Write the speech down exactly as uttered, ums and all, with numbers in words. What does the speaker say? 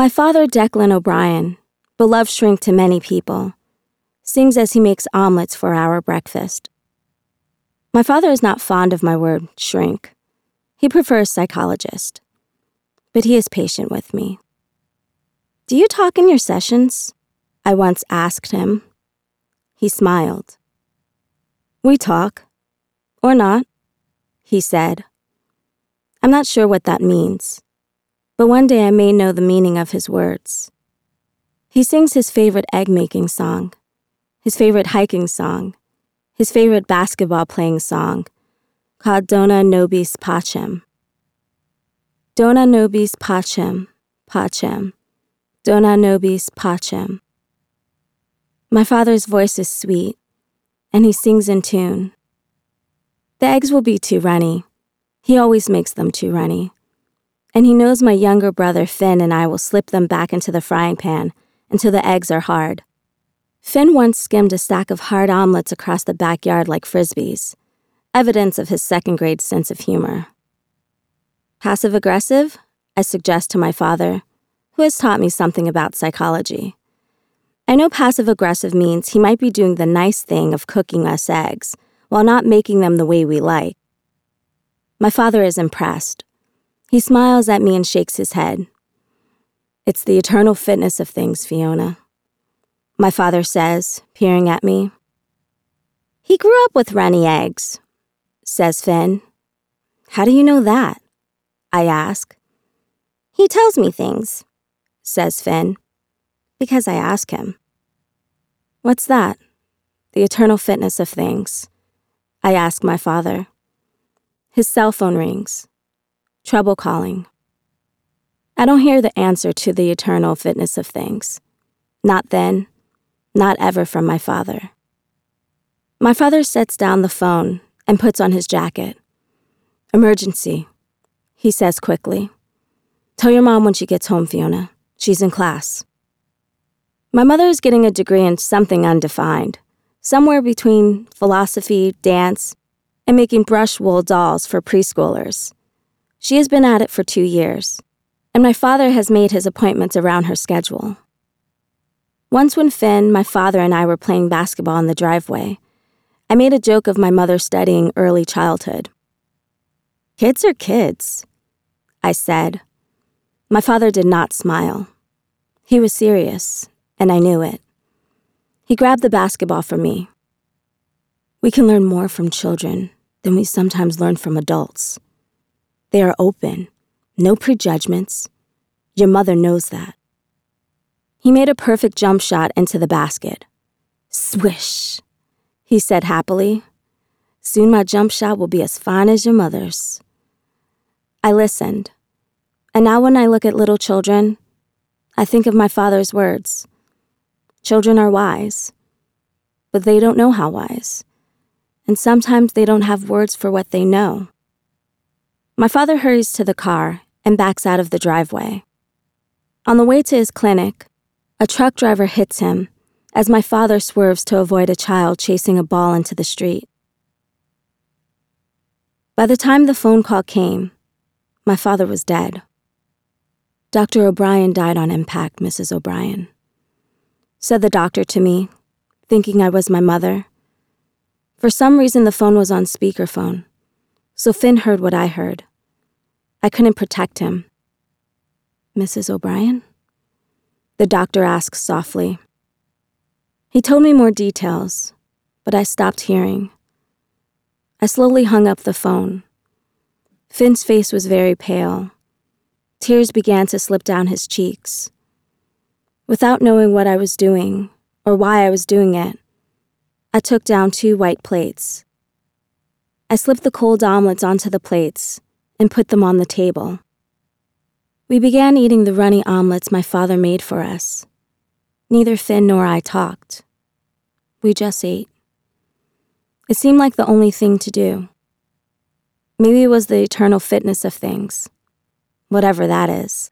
My father, Declan O'Brien, beloved shrink to many people, sings as he makes omelets for our breakfast. My father is not fond of my word shrink. He prefers psychologist. But he is patient with me. "Do you talk in your sessions?" I once asked him. He smiled. "We talk. Or not," he said. I'm not sure what that means, but one day I may know the meaning of his words. He sings his favorite egg-making song, his favorite hiking song, his favorite basketball-playing song, called Dona Nobis Pacem. Dona Nobis Pacem, Pacem, Dona Nobis Pacem. My father's voice is sweet, and he sings in tune. The eggs will be too runny. He always makes them too runny. And he knows my younger brother Finn and I will slip them back into the frying pan until the eggs are hard. Finn once skimmed a stack of hard omelets across the backyard like frisbees, evidence of his second-grade sense of humor. Passive-aggressive? I suggest to my father, who has taught me something about psychology. I know passive-aggressive means he might be doing the nice thing of cooking us eggs, while not making them the way we like. My father is impressed. He smiles at me and shakes his head. "It's the eternal fitness of things, Fiona," my father says, peering at me. "He grew up with runny eggs," says Finn. "How do you know that?" I ask. "He tells me things," says Finn, "because I ask him." "What's that? The eternal fitness of things?" I ask my father. His cell phone rings. Trouble calling. I don't hear the answer to the eternal fitness of things. Not then, not ever from my father. My father sets down the phone and puts on his jacket. "Emergency," he says quickly. "Tell your mom when she gets home, Fiona. She's in class." My mother is getting a degree in something undefined, somewhere between philosophy, dance, and making brush wool dolls for preschoolers. She has been at it for two years, and my father has made his appointments around her schedule. Once when Finn, my father, and I were playing basketball in the driveway, I made a joke of my mother studying early childhood. "Kids are kids," I said. My father did not smile. He was serious, and I knew it. He grabbed the basketball from me. "We can learn more from children than we sometimes learn from adults. They are open, no prejudgments. Your mother knows that." He made a perfect jump shot into the basket. "Swish," he said happily. "Soon my jump shot will be as fine as your mother's." I listened, and now when I look at little children, I think of my father's words. Children are wise, but they don't know how wise, and sometimes they don't have words for what they know. My father hurries to the car and backs out of the driveway. On the way to his clinic, a truck driver hits him as my father swerves to avoid a child chasing a ball into the street. By the time the phone call came, my father was dead. "Doctor O'Brien died on impact, Missus O'Brien," said the doctor to me, thinking I was my mother. For some reason, the phone was on speakerphone, so Finn heard what I heard. I couldn't protect him. "Missus O'Brien?" the doctor asked softly. He told me more details, but I stopped hearing. I slowly hung up the phone. Finn's face was very pale. Tears began to slip down his cheeks. Without knowing what I was doing, or why I was doing it, I took down two white plates. I slipped the cold omelets onto the plates and put them on the table. We began eating the runny omelets my father made for us. Neither Finn nor I talked. We just ate. It seemed like the only thing to do. Maybe it was the eternal fitness of things, whatever that is.